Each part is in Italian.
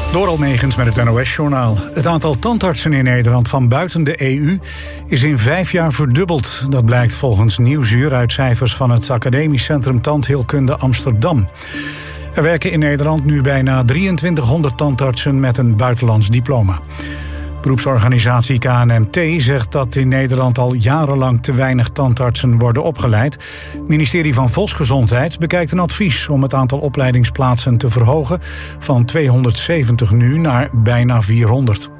Doral Megens met het NOS-journaal. Het aantal tandartsen in Nederland van buiten de EU is in 5 jaar verdubbeld. Dat blijkt volgens Nieuwsuur uit cijfers van het Academisch Centrum Tandheelkunde Amsterdam. Er werken in Nederland nu bijna 2300 tandartsen met een buitenlands diploma. Beroepsorganisatie KNMT zegt dat in Nederland al jarenlang te weinig tandartsen worden opgeleid. Het ministerie van Volksgezondheid bekijkt een advies om het aantal opleidingsplaatsen te verhogen van 270 nu naar bijna 400.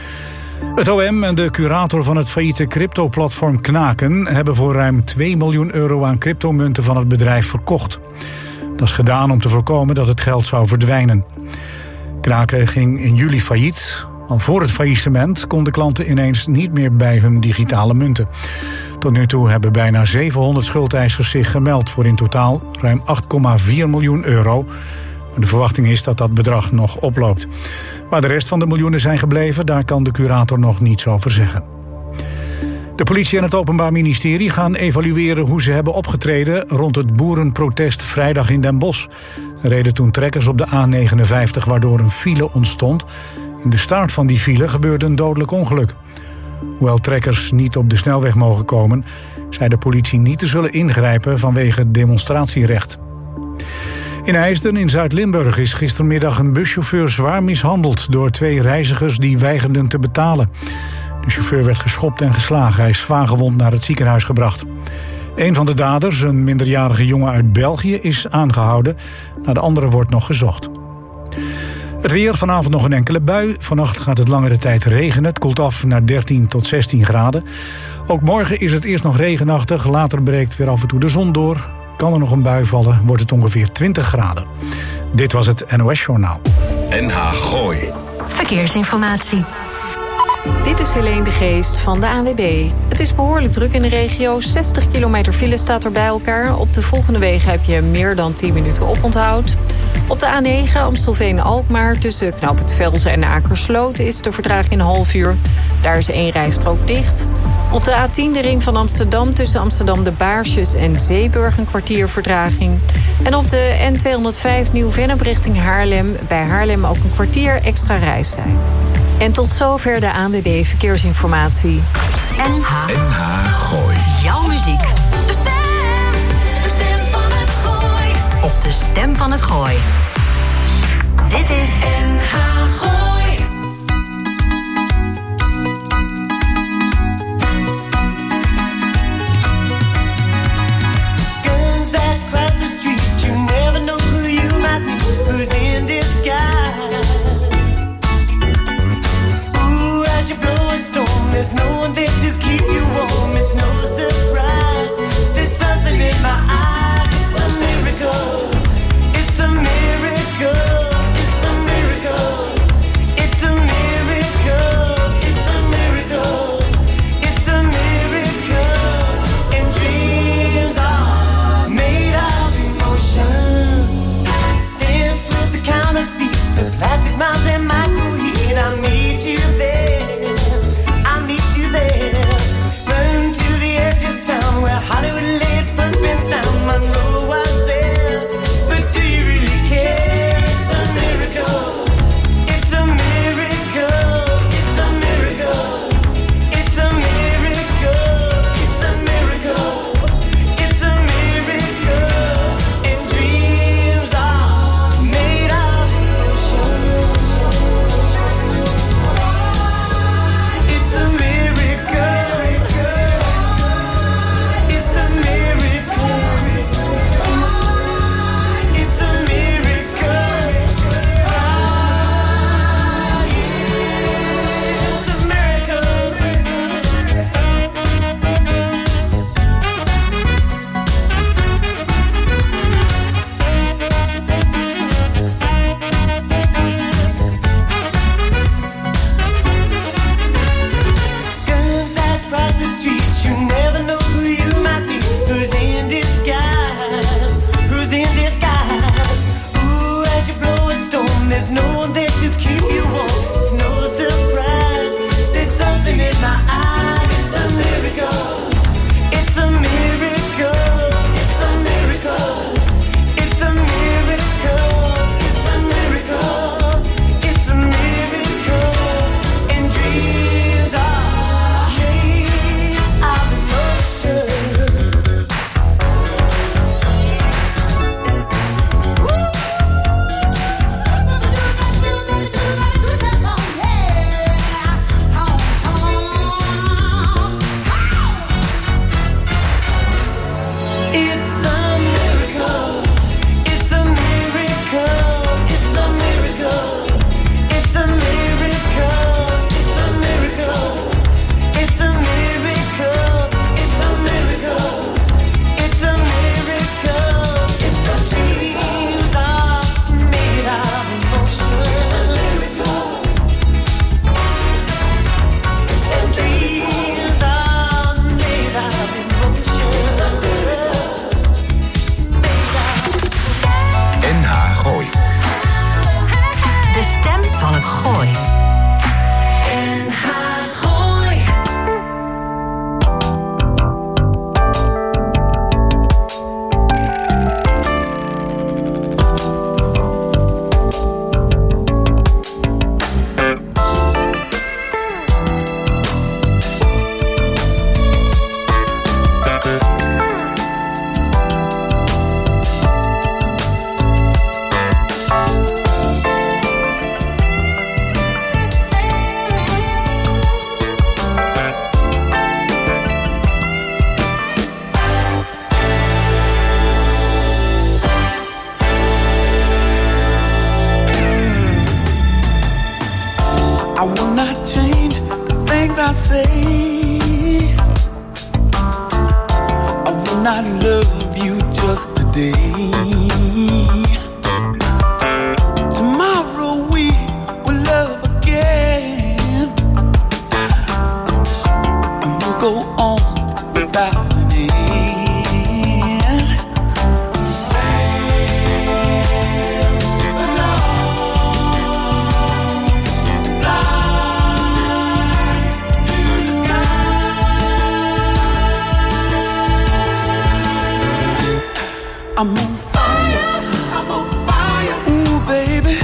Het OM en de curator van het failliete cryptoplatform Knaken hebben voor ruim 2 miljoen euro aan cryptomunten van het bedrijf verkocht. Dat is gedaan om te voorkomen dat het geld zou verdwijnen. Knaken ging in juli failliet. Al voor het faillissement konden klanten ineens niet meer bij hun digitale munten. Tot nu toe hebben bijna 700 schuldeisers zich gemeld voor in totaal ruim 8,4 miljoen euro. Maar de verwachting is dat dat bedrag nog oploopt. Waar de rest van de miljoenen zijn gebleven, daar kan de curator nog niets over zeggen. De politie en het Openbaar Ministerie gaan evalueren hoe ze hebben opgetreden rond het boerenprotest vrijdag in Den Bosch. Er reden toen trekkers op de A59 waardoor een file ontstond. In de start van die file gebeurde een dodelijk ongeluk. Hoewel trekkers niet op de snelweg mogen komen, zei de politie niet te zullen ingrijpen vanwege demonstratierecht. In IJsden in Zuid-Limburg is gistermiddag een buschauffeur zwaar mishandeld door 2 reizigers die weigerden te betalen. De chauffeur werd geschopt en geslagen. Hij is zwaargewond naar het ziekenhuis gebracht. Een van de daders, een minderjarige jongen uit België, is aangehouden. Naar de andere wordt nog gezocht. Het weer, vanavond nog een enkele bui. Vannacht gaat het langere tijd regenen. Het koelt af naar 13 tot 16 graden. Ook morgen is het eerst nog regenachtig. Later breekt weer af en toe de zon door. Kan er nog een bui vallen, wordt het ongeveer 20 graden. Dit was het NOS-journaal. NH Gooi. Verkeersinformatie. Dit is Helene de Geest van de ANWB. Het is behoorlijk druk in de regio. 60 kilometer file staat er bij elkaar. Op de volgende wegen heb je meer dan 10 minuten oponthoud. Op de A9 Amstelveen-Alkmaar tussen knooppunt Velzen en Akersloot is de vertraging een half uur. Daar is 1 rijstrook dicht. Op de A10 de ring van Amsterdam tussen Amsterdam de Baarsjes en Zeeburg een kwartier vertraging. En op de N205 Nieuw-Vennep richting Haarlem. Bij Haarlem ook een kwartier extra reistijd. En tot zover de ANWB Verkeersinformatie. NH Gooi. Jouw muziek. De stem van het Gooi. Op de stem van het Gooi. Dit is NH Gooi. Guns that cross the street, you never know who you might be, who's in disguise. As you blow a storm, there's no one there to keep you warm. It's no surprise, there's something in my eyes. It's a miracle, it's a miracle, it's a miracle, it's a miracle, it's a miracle, it's a miracle. And dreams are made of emotion. Dance with the counterfeit, the plastic miles and microheat. I meet you there. Where Hollywood laid footprints down, Monroe was there. But do you really care? It's a miracle. It's a miracle. It's a miracle. It's a miracle. It's a miracle. It's a miracle. And dreams are made of emotion. It's a miracle. It's a Gooi. I will not change the things I say. I will not love you just today. Tomorrow we will love again, and we'll go on without an end. I'm on fire, I'm on fire. Ooh, baby,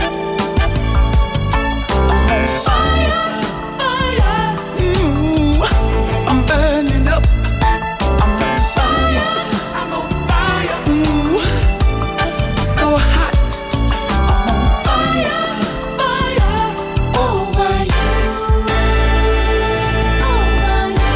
I'm on fire, fire. Ooh, I'm burning up. I'm on fire, I'm on fire. Ooh, so hot. I'm on fire, fire. Over you, over you.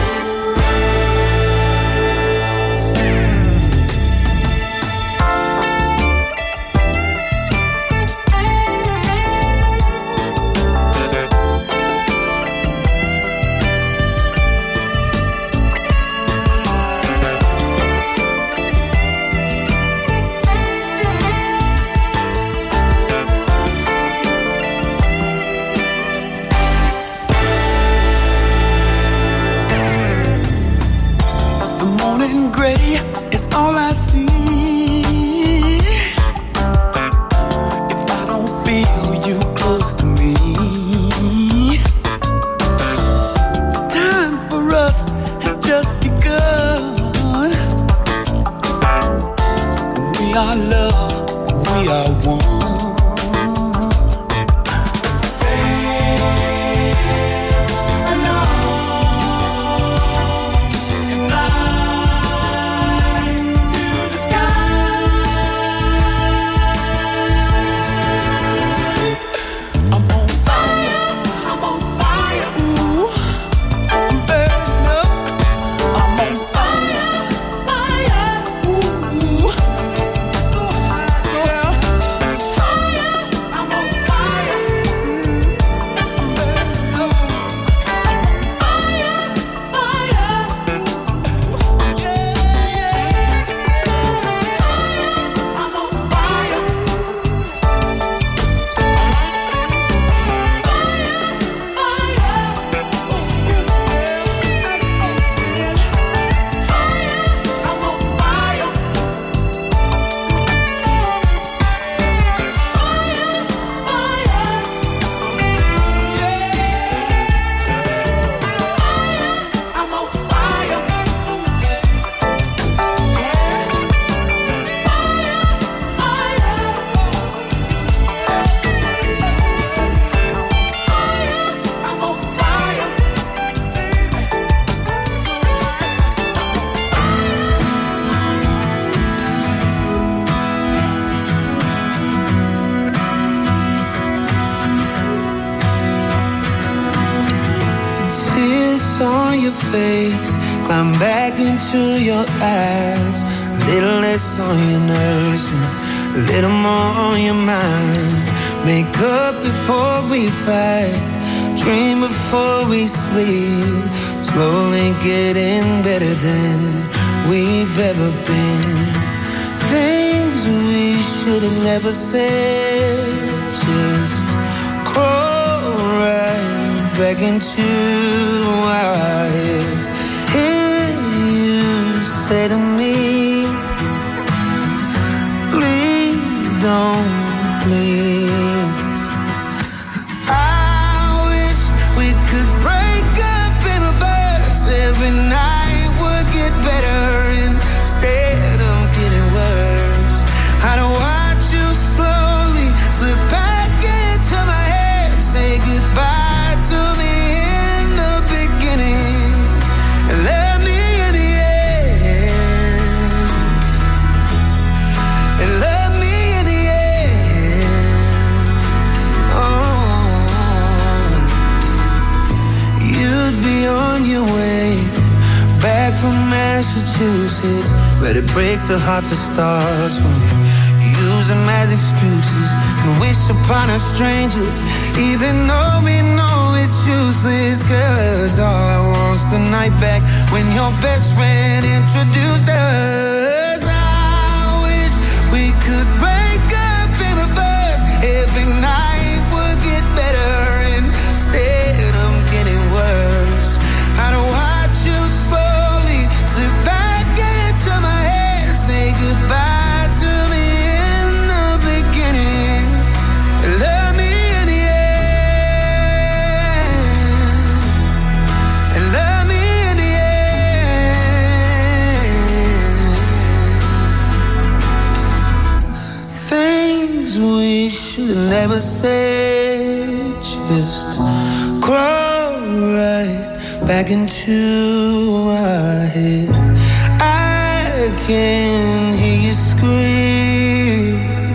Gray is all I see. If I don't feel you close to me, time for us has just begun. We are love, we are one. Face, climb back into your eyes. A little less on your nerves and a little more on your mind. Make up before we fight, dream before we sleep. Slowly getting better than we've ever been. Things we should have never said. Just crawl right back into our heads. Hear you say to me, please don't, please. excuses, but it breaks the hearts of stars when we use them as excuses and wish upon a stranger, even though we know it's useless. 'Cause all I want's the night back when your best friend introduced us. I wish we could break up in reverse. Every night would get better, instead I'm getting worse. I don't watch you slowly slip back into my head, say goodbye to me in the beginning, love me in the end, and love me in the end. Things we should have never said, just crawl right back into our head. I can hear you scream,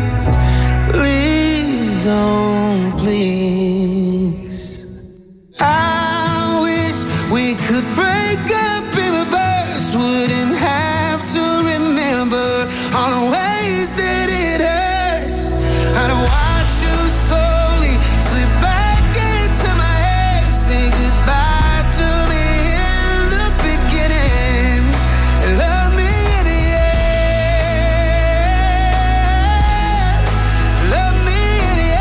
leave, don't please. I wish we could break up in reverse, wouldn't have to remember all the ways that it hurts. I don't watch you slowly slip back into my head, say goodbye to me in the beginning, and love me in the end, love me in the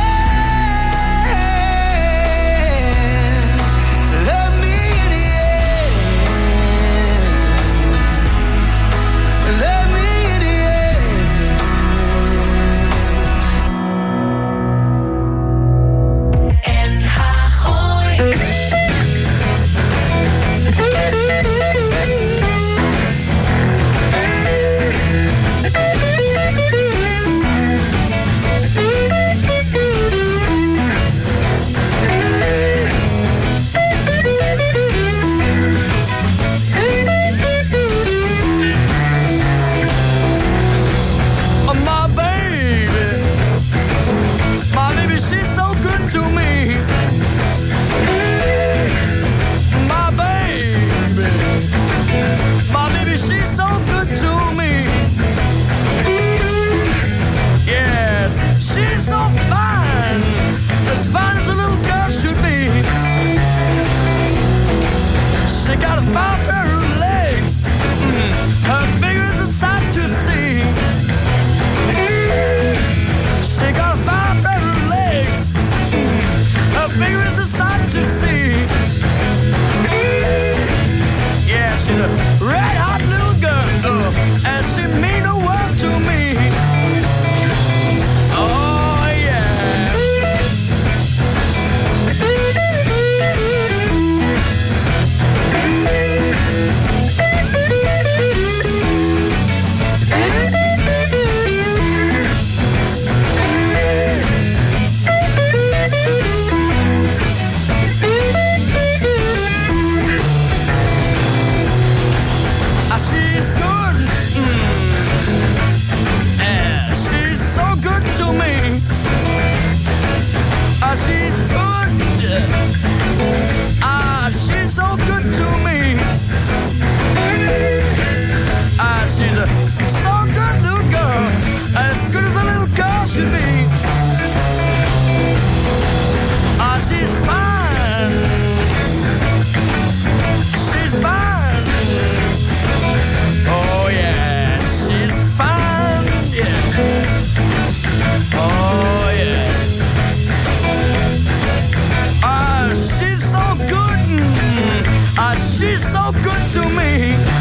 end, love me in the end, love me in the end. NH Gooi. My baby, she's so good to me. My baby, she's so good to me. Yes, she's so fine as a little girl should be. She got a fine pair of legs, her figure is a sight to see. She got a fine pair of legs, her figure is a sight to see. Yeah, she's a red hot little girl, and she mean the world to me. Oh yeah. She's good. Yeah, she's so good to me. She's good. She's so good to me. She's a so good little girl, as good as a little girl should be. She's fine. She's fine. Oh yeah, she's fine, yeah. Oh yeah. She's so good. She's so good to me.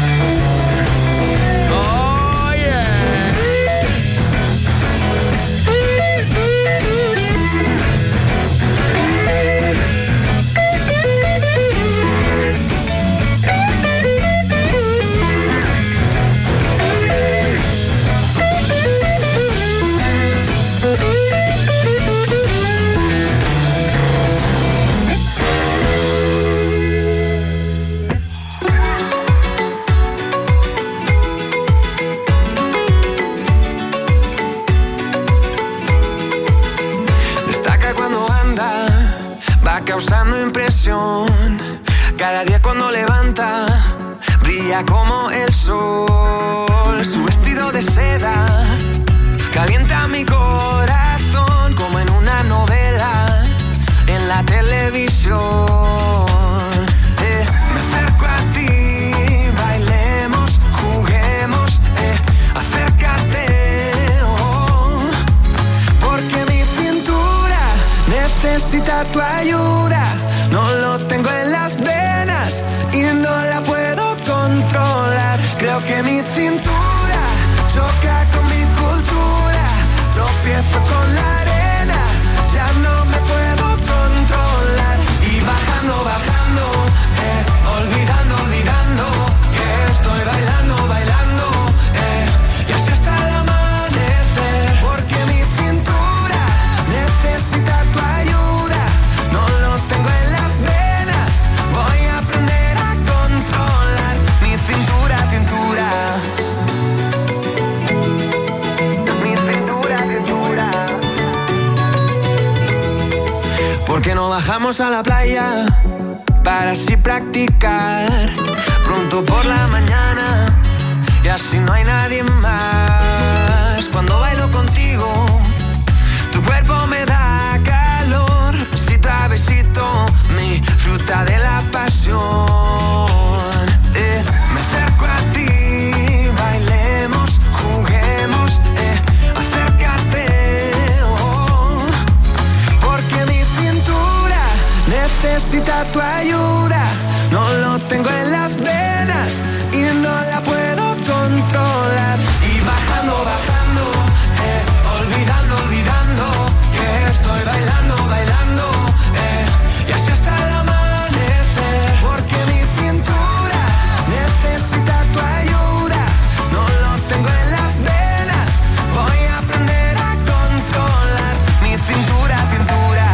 Oh yeah. causando impresión. Cada día cuando levanta brilla como el sol. Su vestido de seda calienta mi corazón como en una novela en la televisión. Me acerco a ti, bailemos, juguemos, acércate, oh, porque mi cintura necesita tu ayuda. No lo tengo en las venas y no la puedo controlar. Creo que mi cintura choca con mi cultura. Tropiezo con la arena, ya no me puedo controlar. Y bajando, bajando, olvidando, olvidando que estoy bailando, bailando, y así hasta el amanecer. Porque mi cintura necesita tu ayuda. No lo tengo en las venas, voy a aprender a controlar mi cintura, cintura. Mi cintura, cintura. ¿Por qué no bajamos a la playa para así practicar pronto por la mañana y así no hay nadie más? Cuando bailo contigo, tu cuerpo me da calor, besito a besito, mi fruta de la pasión. Me acerco a ti, bailemos, juguemos, acércate, oh, porque mi cintura necesita tu ayuda. No lo tengo en las venas y no la puedo controlar. Y bajando, bajando, olvidando, olvidando que estoy bailando, bailando, y así hasta el amanecer. Porque mi cintura necesita tu ayuda. No lo tengo en las venas, voy a aprender a controlar mi cintura, cintura.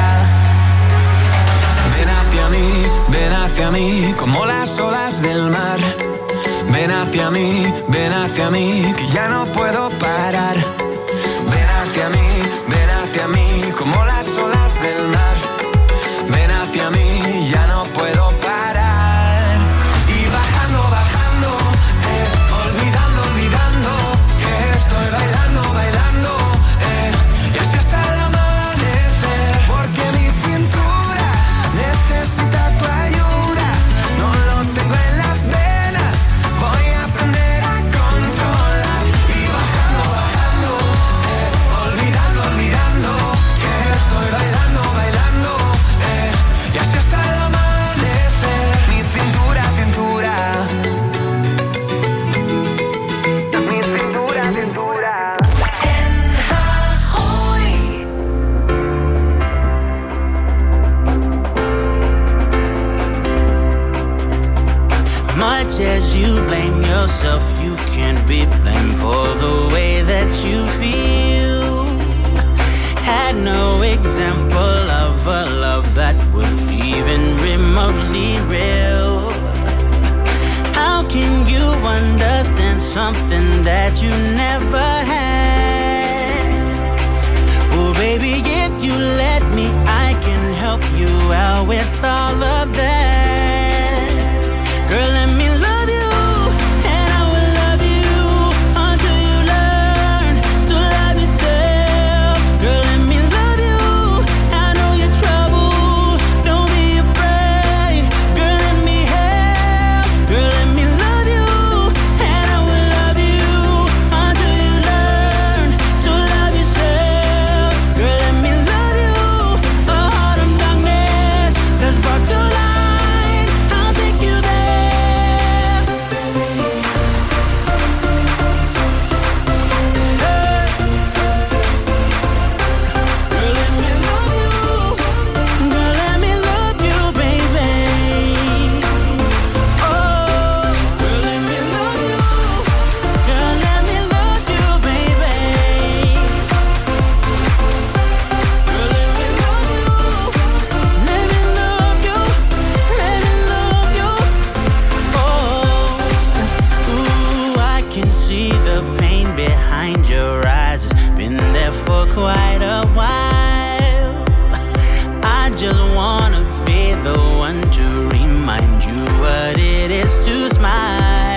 Ven hacia mí, como las olas del mar. Ven hacia mí, que ya no puedo parar. Ven hacia mí, como las olas del mar. Ven hacia mí, ya no puedo parar. Y bajando, bajando, olvidando, olvidando que estoy bailando, bailando, y así hasta el amanecer. Porque mi cintura necesita tu ayuda. No lo tengo en las venas, voy a aprender a controlar. Y bajando, bajando, olvidando, olvidando que estoy bailando, bailando, y así hasta el amanecer. Mi cintura, cintura. Mi cintura, cintura. Much as you blame yourself, you can't be blamed for the way that you feel. Had no example of a love that was even remotely real. How can you understand something that you never had? Well, baby, if you let me, I can help you out with all of that. Girl, let me love you, and I will love you until you learn to love yourself. Girl, let me love you, I know you're trouble, don't be afraid. Girl, let me help. Girl, let me love you, and I will love you until you learn to love yourself. Girl, let me love you, a heart of darkness that's brought to light. I'll take you there. Girl, let me love you. Girl, let me love you, baby. Oh, girl, let me love you. Girl, let me love you, baby. Girl, let me love you. Let me love you. Let me love you. Oh, ooh, I can see the pain behind your eyes. It's been there for quite a while. I just wanna be the one to remind you what it is to smile.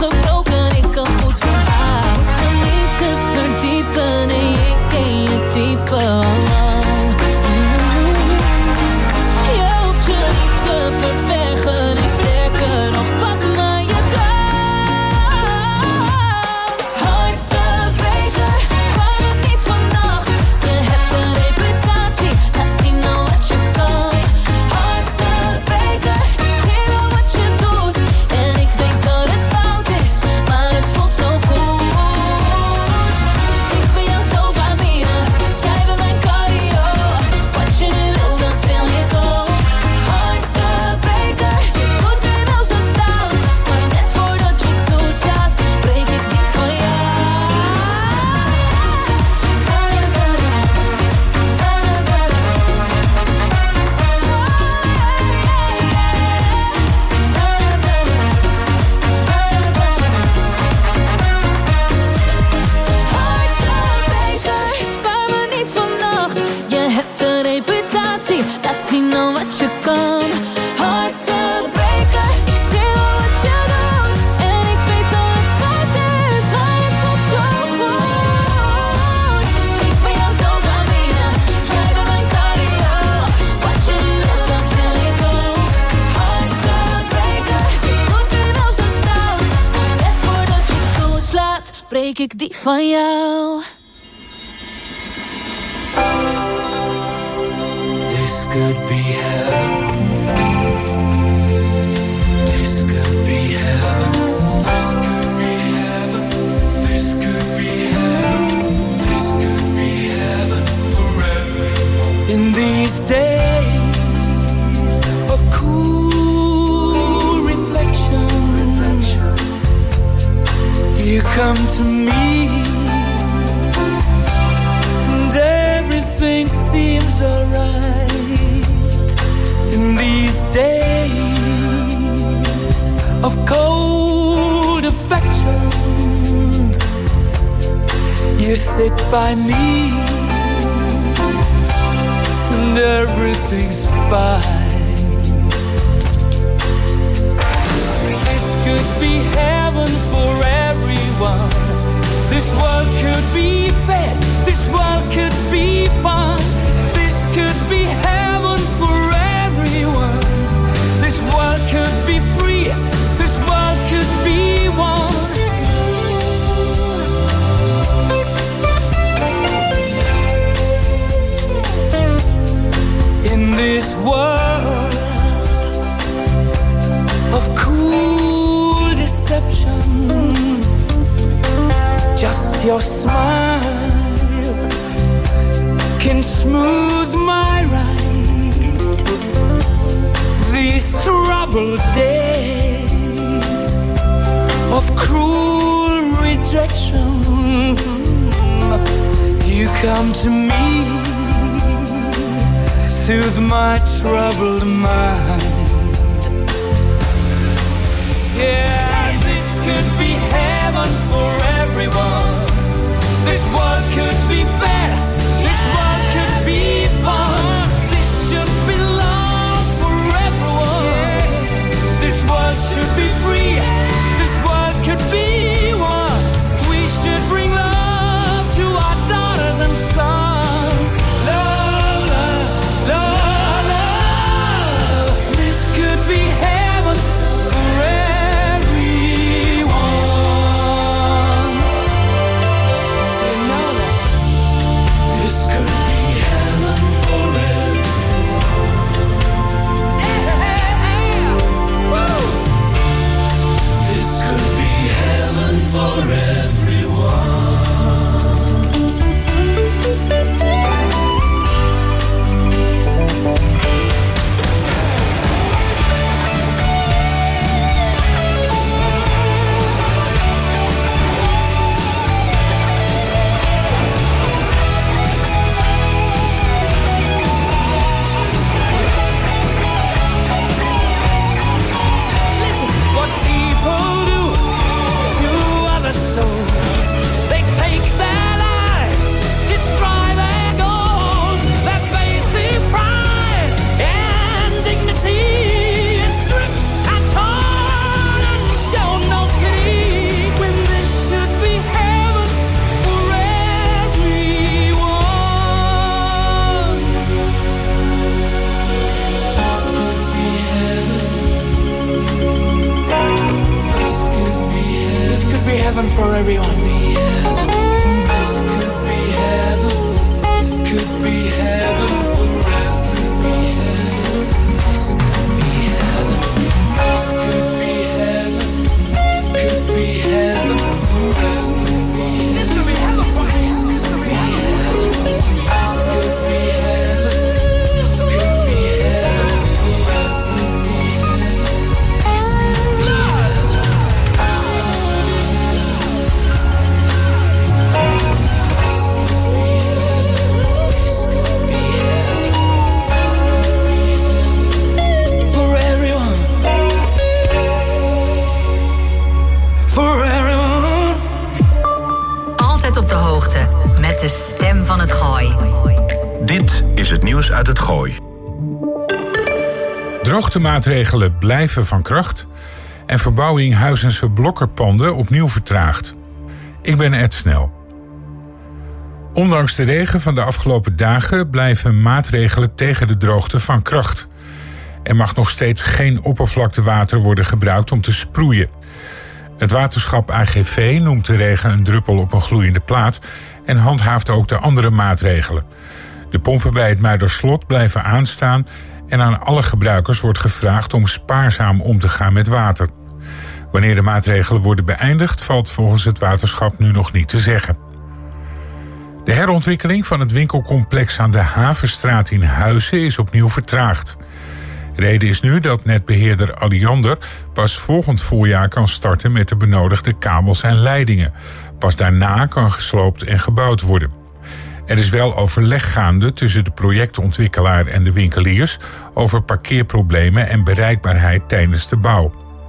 gebroken, ik kan goed verhaal. Hoef me niet te verdiepen, nee, ik ken je type al. Je hoeft je niet te verbergen, nee, sterker nog, pak maar je kans. Hartebreker, spaar me niet vannacht. Je hebt een reputatie, laat zien nou wat je kan. Hartebreker, zie nou wat je doet. En ik weet dat het fout is, maar het voelt zo goed. Ik ben jouw dopamine, jij bent mijn cardio. Wat je nu wilt, dat wil ik ook. Hartebreker, je doet nu wel zo stout, maar net voordat je toeslaat, breek ik die van jou. Hartebreker, spaar me niet vannacht. Je hebt een reputatie, laat zien nou wat je kan. Hartebreker, ik zie wel wat je doet. En ik weet dat het fout is, maar het voelt zo goed. Ik ben jouw dopamine, jij bent mijn cardio. Wat je nu wilt, dat wil ik ook. Hartebreker, je doet nu wel zo stout, maar net voordat je toeslaat, breek ik die van jou. This could be heaven. This could be heaven. This could be heaven. This could be heaven. This could be heaven for everyone. In these days of cool reflection, you come to me, and everything seems alright. In these days of cold affections, you sit by me, and everything's fine. This could be heaven for everyone. This world could be fair. This world could be fun. This could be heaven for everyone. This world could be free. This world could be one. In this world of cool deception, just your smile can smooth my ride. These troubled days of cruel rejection, you come to me, soothe my troubled mind. Yeah, this could be heaven for everyone. This world could be fair. This world could be fun. This should be love for everyone. This world should be free. This world could be one. We should bring love to our daughters and sons. Love, love, love, love. This could be heaven for everyone. You know that. for everyone. This could be heaven. Could be heaven for us. Could be heaven. This could be heaven. Could be heaven for us. This could be heaven for us. This could be heaven. This could be heaven. Could be heaven for us. Could be heaven. This could be heaven. This could be heaven. For everyone. For everyone. Altijd op de hoogte met de stem van het Gooi. Dit is het nieuws uit het Gooi. Droogtemaatregelen blijven van kracht en verbouwing Huizense blokkerpanden opnieuw vertraagd. Ik ben Ed Snel. Ondanks de regen van de afgelopen dagen blijven maatregelen tegen de droogte van kracht. Er mag nog steeds geen oppervlaktewater worden gebruikt om te sproeien. Het waterschap AGV noemt de regen een druppel op een gloeiende plaat en handhaaft ook de andere maatregelen. De pompen bij het Muiderslot blijven aanstaan en aan alle gebruikers wordt gevraagd om spaarzaam om te gaan met water. Wanneer de maatregelen worden beëindigd, valt volgens het waterschap nu nog niet te zeggen. De herontwikkeling van het winkelcomplex aan de Havenstraat in Huizen is opnieuw vertraagd. Reden is nu dat netbeheerder Alliander pas volgend voorjaar kan starten met de benodigde kabels en leidingen. Pas daarna kan gesloopt en gebouwd worden. Er is wel overleg gaande tussen de projectontwikkelaar en de winkeliers over parkeerproblemen en bereikbaarheid tijdens de bouw.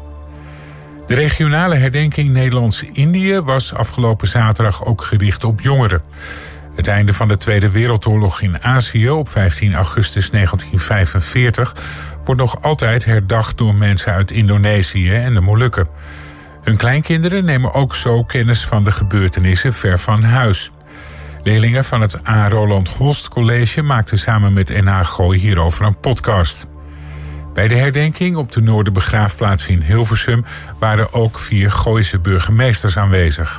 De regionale herdenking Nederlands-Indië was afgelopen zaterdag ook gericht op jongeren. Het einde van de Tweede Wereldoorlog in Azië op 15 augustus 1945 wordt nog altijd herdacht door mensen uit Indonesië en de Molukken. Hun kleinkinderen nemen ook zo kennis van de gebeurtenissen ver van huis. Leerlingen van het A. Roland Holst College maakten samen met NH Gooi hierover een podcast. Bij de herdenking op de Noorderbegraafplaats in Hilversum waren ook 4 Gooise burgemeesters aanwezig.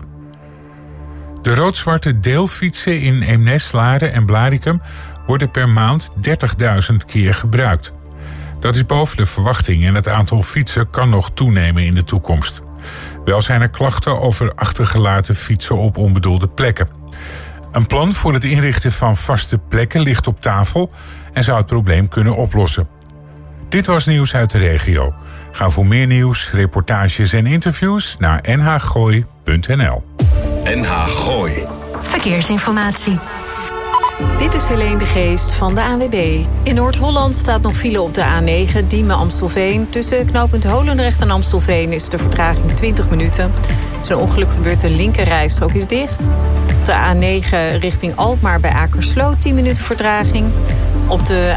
De rood-zwarte deelfietsen in Eemnes, Laren en Blaricum worden per maand 30.000 keer gebruikt. Dat is boven de verwachting en het aantal fietsen kan nog toenemen in de toekomst. Wel zijn er klachten over achtergelaten fietsen op onbedoelde plekken. Een plan voor het inrichten van vaste plekken ligt op tafel en zou het probleem kunnen oplossen. Dit was nieuws uit de regio. Ga voor meer nieuws, reportages en interviews naar nhgooi.nl. NH Gooi. Verkeersinformatie. Dit is Helene de Geest van de ANWB. In Noord-Holland staat nog file op de A9 Diemen-Amstelveen. Tussen knooppunt Holendrecht en Amstelveen is de vertraging 20 minuten. Er is een ongeluk gebeurd, de linkerrijstrook is dicht. Op de A9 richting Alkmaar bij Akersloot 10 minuten vertraging. Op de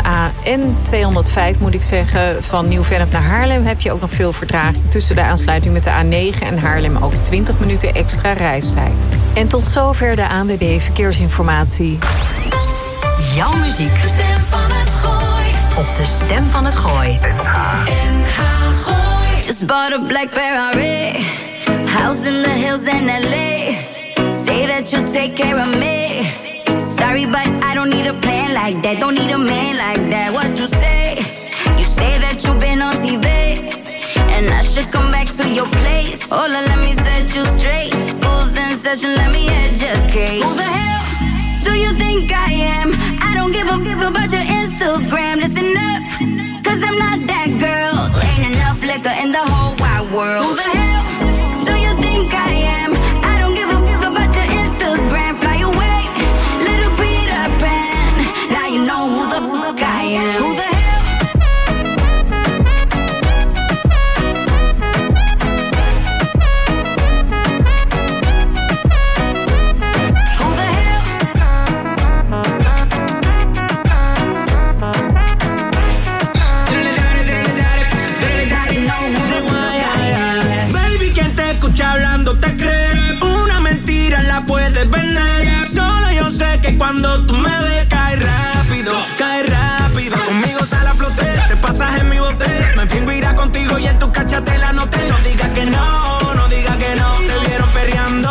AN205 moet ik zeggen, van Nieuw-Vennep naar Haarlem heb je ook nog veel vertraging. Tussen de aansluiting met de A9 en Haarlem ook 20 minuten extra reistijd. En tot zover de ANWB Verkeersinformatie. Jouw muziek. De stem van het Gooi. Op de stem van het Gooi. NH Gooi. Just bought a black Ferrari. House in the hills in LA. Say that you'll take care of me. Sorry, but I don't need a plan like that. Don't need a man like that. What you say? You say that you've been on TV. And I should come back to your place. Hold on, let me set you straight. School's in session, let me educate. Who the hell do you think I am? I don't give a f*** about your Instagram. Listen up, cause I'm not that girl. Ain't enough liquor in the whole wide world. Who the hell do you think I am? I don't give a f*** about your Instagram. Fly away, little Peter Pan. Now you know who the f*** I am. Who the hell? Hablando te crees, una mentira la puedes vender. Solo yo sé que cuando tú me ves cae rápido, cae rápido. Conmigo sale a flote, te pasas en mi bote. Me fingo irá contigo y en tu cachatela no te. No digas que no, no digas que no. Te vieron perreando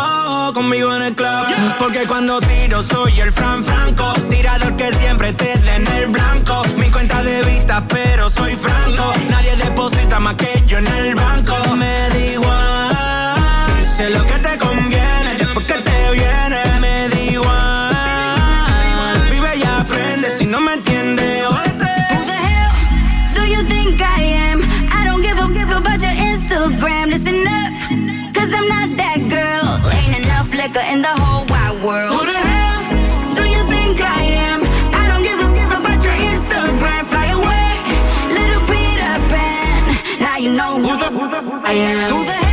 que cuando tiro soy el Fran Franco, tirador que siempre te dé en el blanco. Mi cuenta de vista, pero soy franco. Nadie deposita más que yo en el banco. Me da igual, dice lo que te conviene, después que te viene. Me da igual, vive y aprende, si no me entiende, óyete. Who the hell do you think I am? I don't give a about your Instagram. Listen up, cause I'm not that girl. Ain't enough liquor in the whole wide world. Who the hell do you think I am? I don't give a about your Instagram. Fly away, little Peter Pan. Now you know who I am. Who the hell?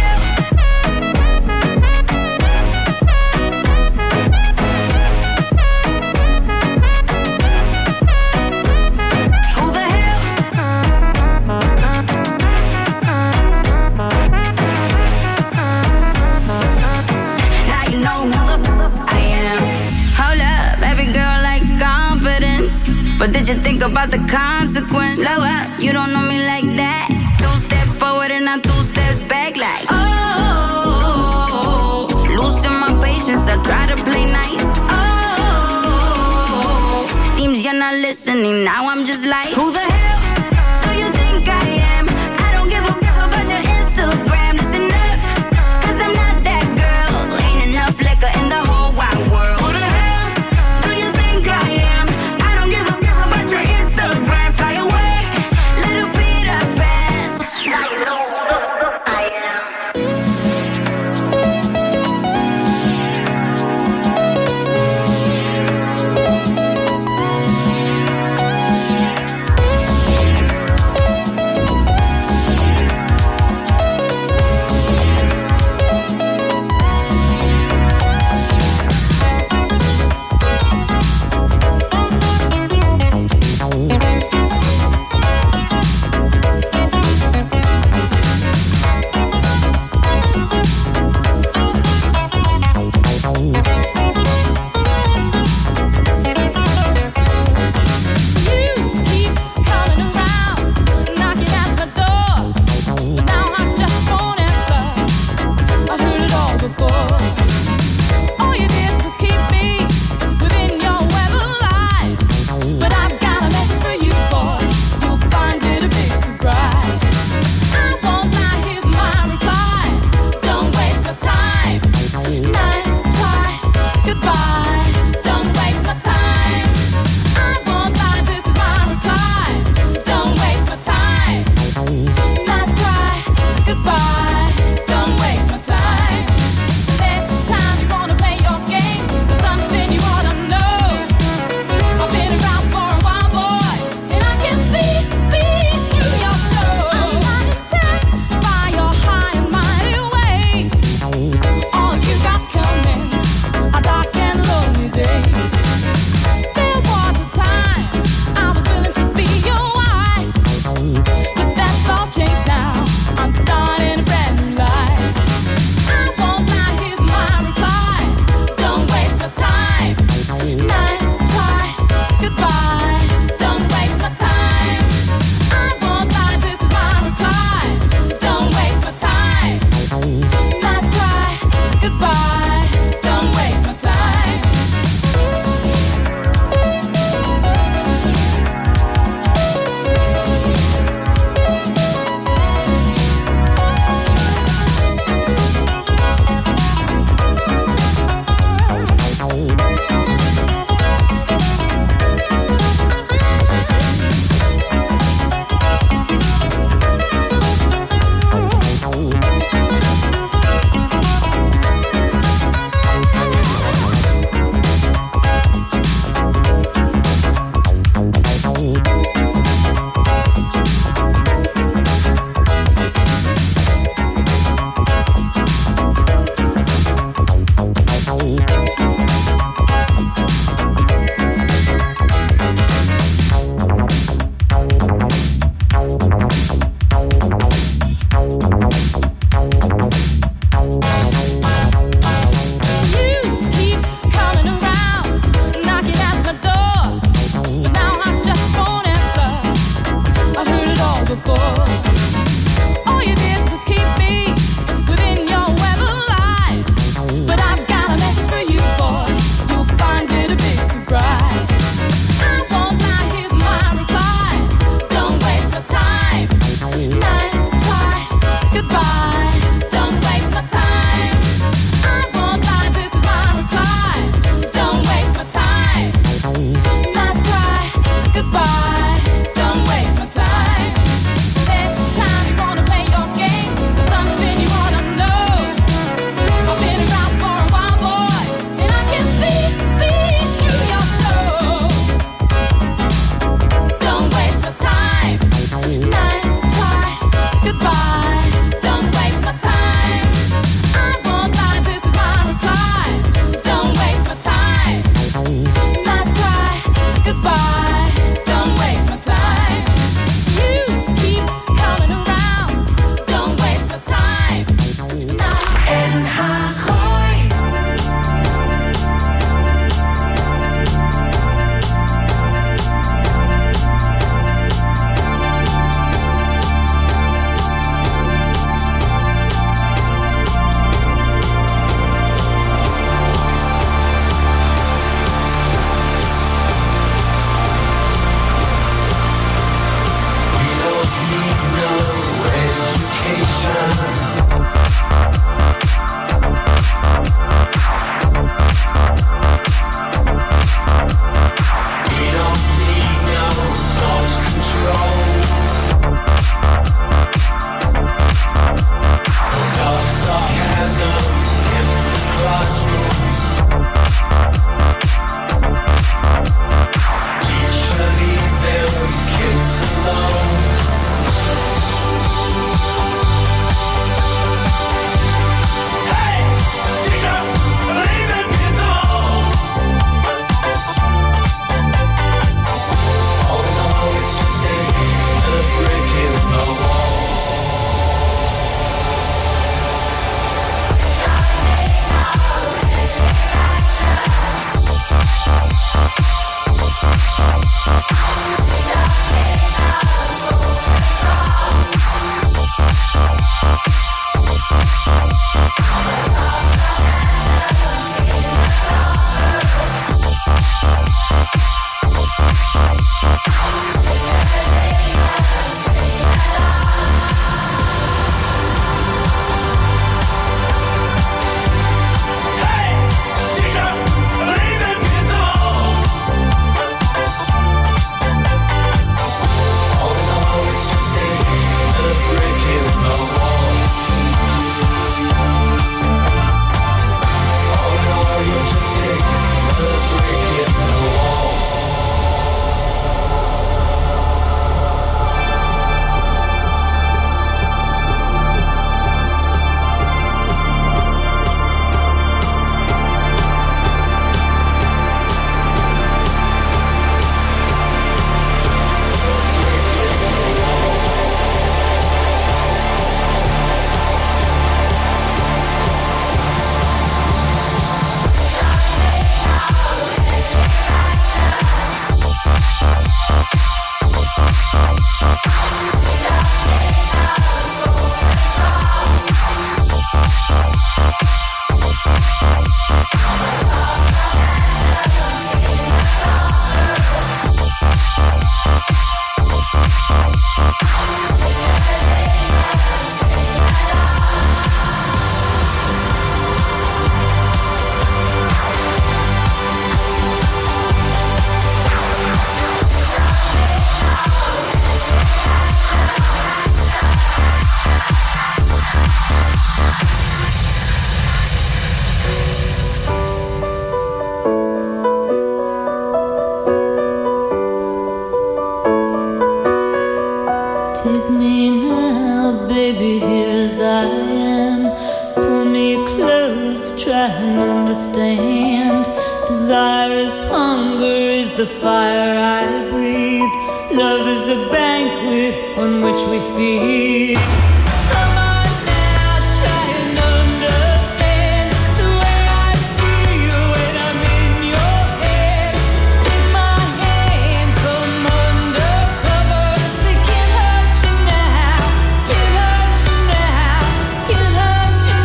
Who the hell? Now you know who I am. Hold up, every girl likes confidence, but did you think about the consequence? Slow up, you don't know me like that. 2 steps forward and not 2 steps back, like oh, losing my patience, I try to play nice. Oh, seems you're not listening, now I'm just like, who the hell do you think I am? I don't give a about your Instagram. Listen up, cause I'm not that girl. Ain't enough liquor in the whole wide world. Who the hell do you think I am? I don't give a about your Instagram. Fly away, little Peter Pan. Now you know who I am. baby, here as I am. Pull me close, try and understand. Desire is hunger, is the fire I breathe. Love is a banquet on which we feed. Come on now, try and understand the way I feel when I'm in your head. Take my hand from undercover. They can't hurt you now, can't hurt you now, can't hurt you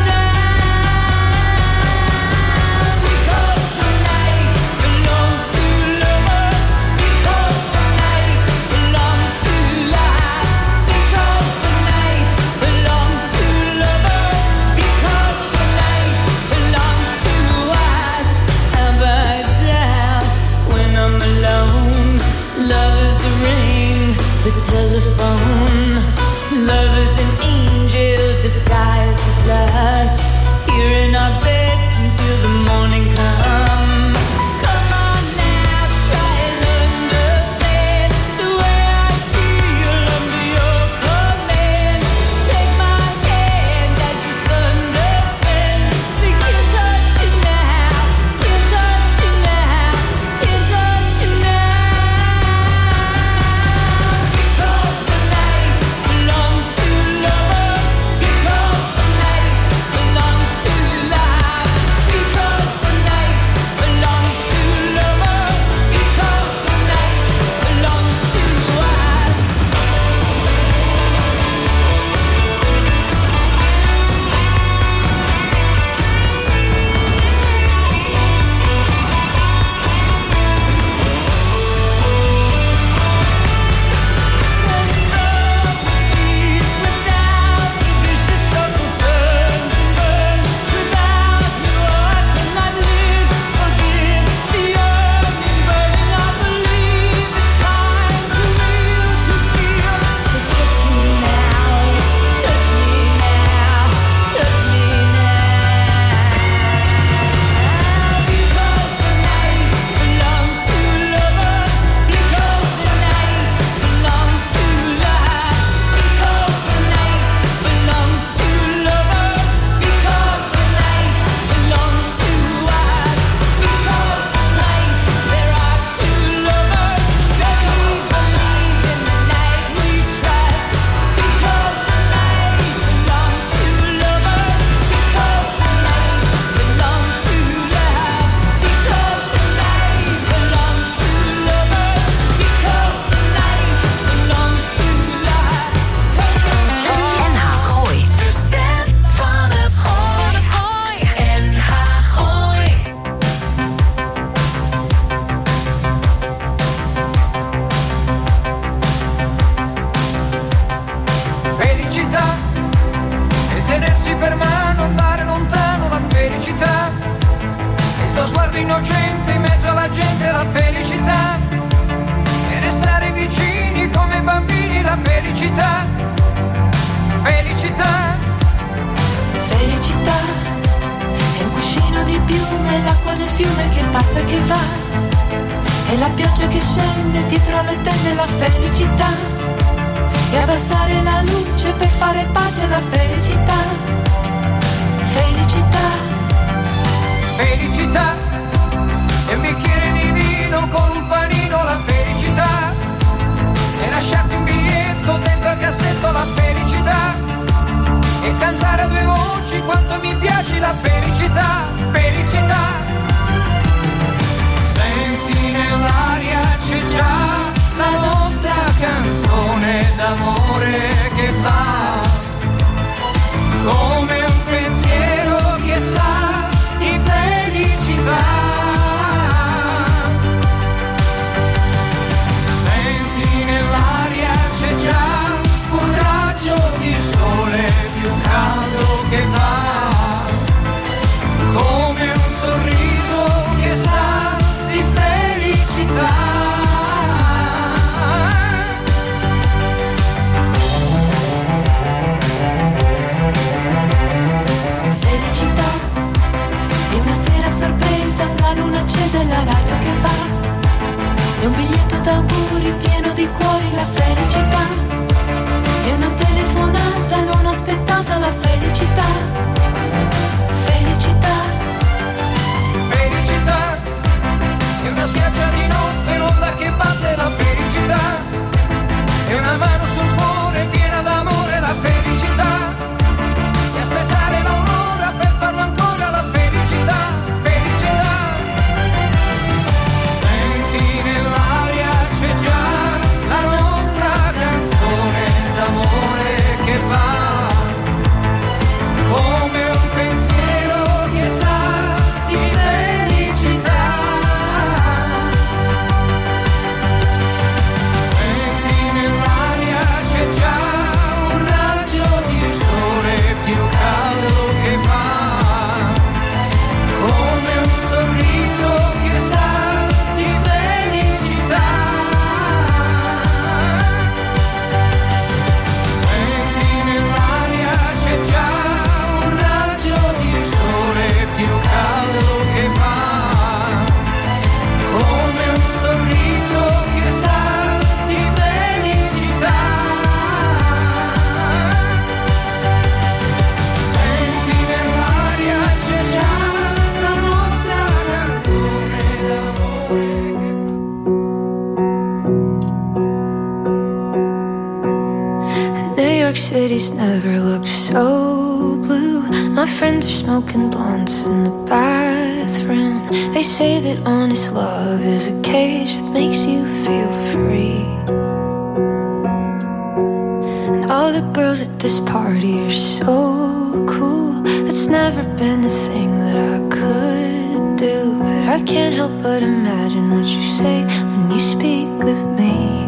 now. Because the night belongs to lovers. Because the night belongs to life. Because the night belongs to lovers. Because the night belongs to us. Have I doubt when I'm alone? Love is a ring, the telephone. Love is an angel disguised as lust. Here in our bed until the morning comes. Come on now, try and understand the way I feel under your command. Take my hand as the sun descends. They can't touch you now, can't touch you now, can't touch you now. Because the night belongs to lovers. Because the night belongs to life. Because the night belongs to lovers. Because the night belongs to us. Without the vicious circle turns and burns. Without you I cannot live. Forgive the yearning, burning. I believe it's time to real to feel. So touch me now, touch me now, touch me now. Because the night belongs to lovers. Because the night belongs to life. Because the night belongs to lovers. Because the night belongs to us. Because tonight there are two lovers that we believe in the night we trust. Because the night belongs to lovers. Because the night belongs to love. Because the night belongs to lovers. Because the night belongs to love. NH Gooi. De stem van het gooi. NH Gooi. Felicità e tenersi per mano, andare lontano, la felicità. Il tuo sguardo innocente in mezzo alla gente, la felicità. E restare vicini come bambini, la felicità. Felicità. Felicità è un cuscino di piume, l'acqua del fiume che passa e che va, e la pioggia che scende dietro le tende, la felicità. E abbassare la luce per fare pace, la felicità. Felicità. Felicità. E un bicchiere di vino con un panino, la felicità. E lasciarti un biglietto dentro al cassetto, la felicità. E cantare a due voci quanto mi piace, la felicità. Felicità. Senti nell'aria c'è già la nostra canzone d'amore che fa come un pensiero che sa di felicità. Senti nell'aria c'è già un raggio di sole più caldo che va come un sorriso che sa di felicità. accesa e la radio che fa, e un biglietto d'auguri pieno di cuori, la felicità, e una telefonata non e una mano sul cuore piena d'amore, la felicità di aspettare l'aurora per farlo ancora, la felicità, felicità. Senti nell'aria c'è già la nostra canzone d'amore che va come un pensiero che sa di felicità. Senti nell'aria c'è già un raggio di sole più caldo che va come un sorriso che sa di felicità. Senti nell'aria c'è già un raggio di sole più caldo che va come un sorriso che sa di felicità. Senti nell'aria c'è già la nostra canzone d'amore. New York City's never looked so blue. My friends are smoking blunts in the bathroom. They say that honest love is a cage that makes you feel free. And all the girls at this party are so cool. It's never been a thing that I could do, but I can't help but imagine what you say when you speak of me.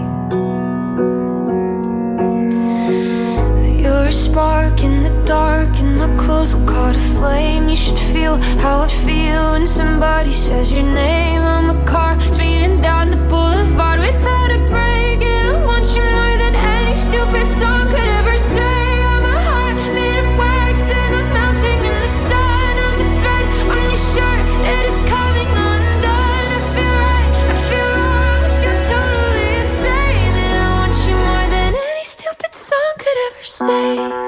You're a spark in the dark and my clothes will caught a flame. You should feel how I feel when somebody says your name. I'm a car speeding down the boulevard without a break, and I want you more than any stupid song could ever say. I'm a heart made of wax and I'm melting in the sun. I'm a thread on your shirt, it is coming undone. I feel right, I feel wrong, I feel totally insane, and I want you more than any stupid song could ever say.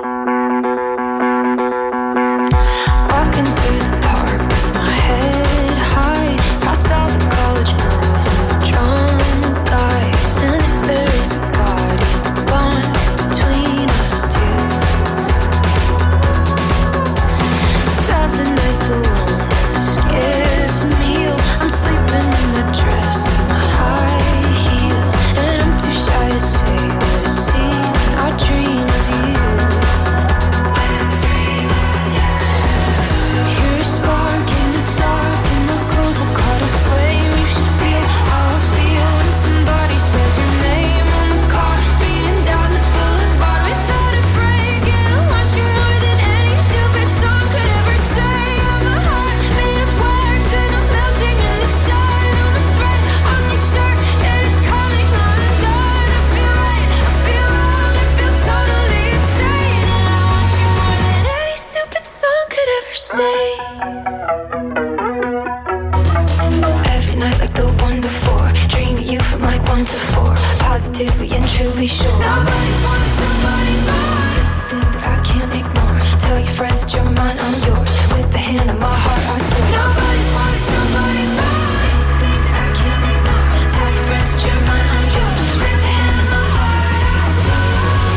Walking through the park with my head high, past all the college girls and the drunk guys. And if there is a God, he's the bond that's between us two. 7 nights alone and a skipped meal. I'm sleeping in my dress and my high heels, and I'm too shy to say what I see when I dream of you. You're a spark in the dark and my clothes will caught a flame. You should feel how I feel when somebody says your name. I'm a car speeding down the boulevard without a break, and I want you more than any stupid song could ever say. I'm a heart made of wax and I'm melting in the sun. I'm a thread on your shirt, it is coming undone. I feel right, I feel wrong, I feel totally insane, and I want you more than any stupid song could ever say. Every night like the one before, dream of you from like 1 to 4, positively and truly sure. Nobody's wanted somebody more. It's a thing that I can't ignore. Tell your friends that you're mine, I'm yours. With the hand on my heart, I swear. Nobody's wanted somebody more. It's a thing that I can't ignore. Tell your friends that you're mine, I'm yours. With the hand on my heart, I swear.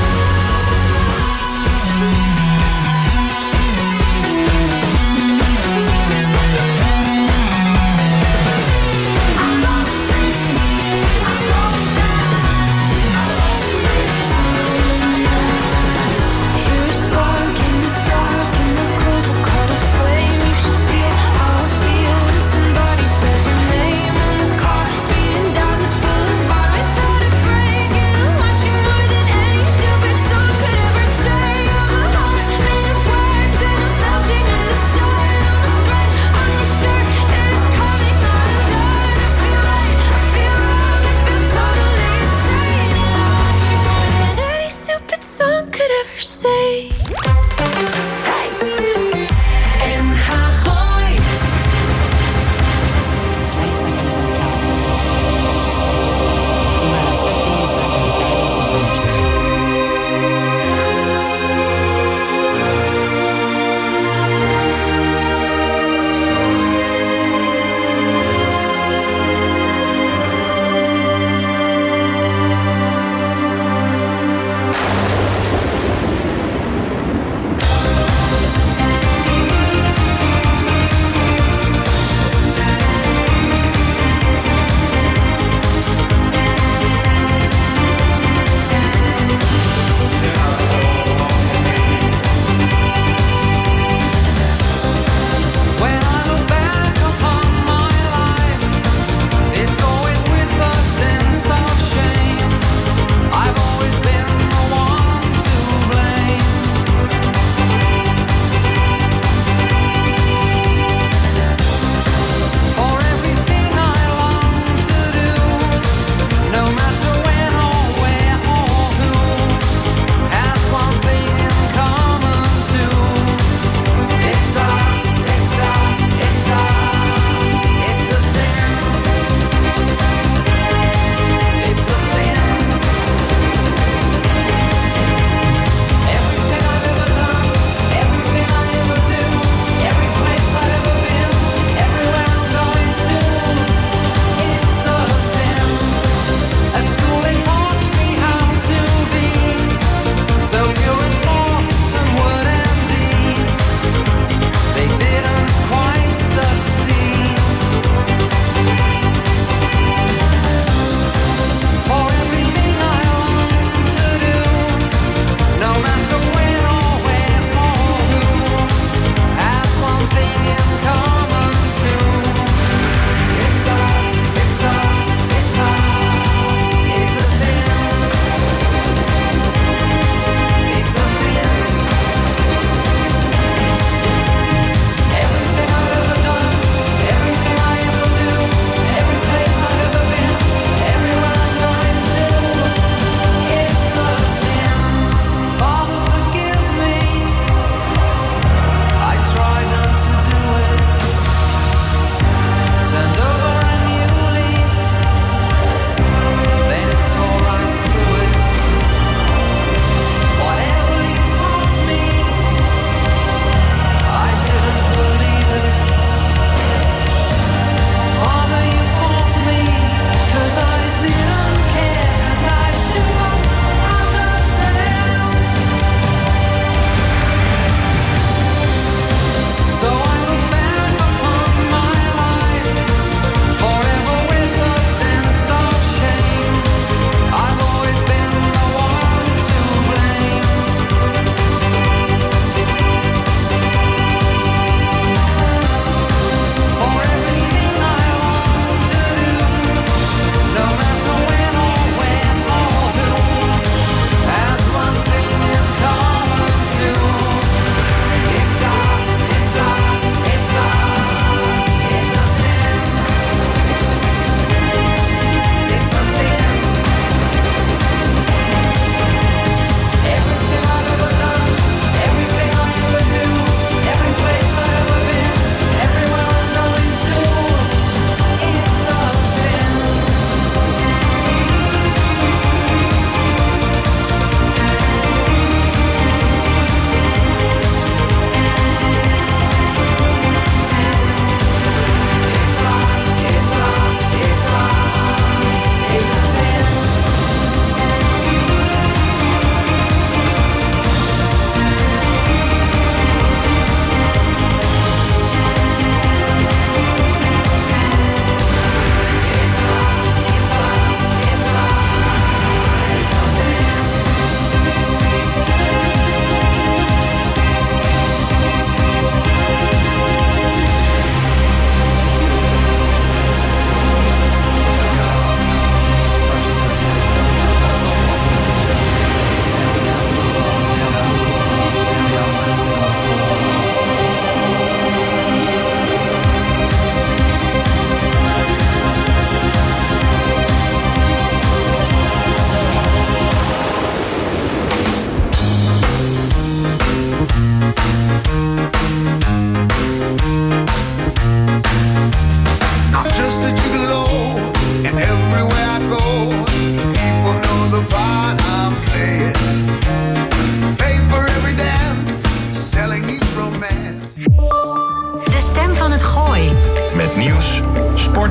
You're a spark in the dark and my clothes will caught a flame. You should feel how I feel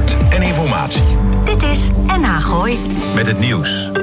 sport en informatie. Dit is NH Gooi. Met het nieuws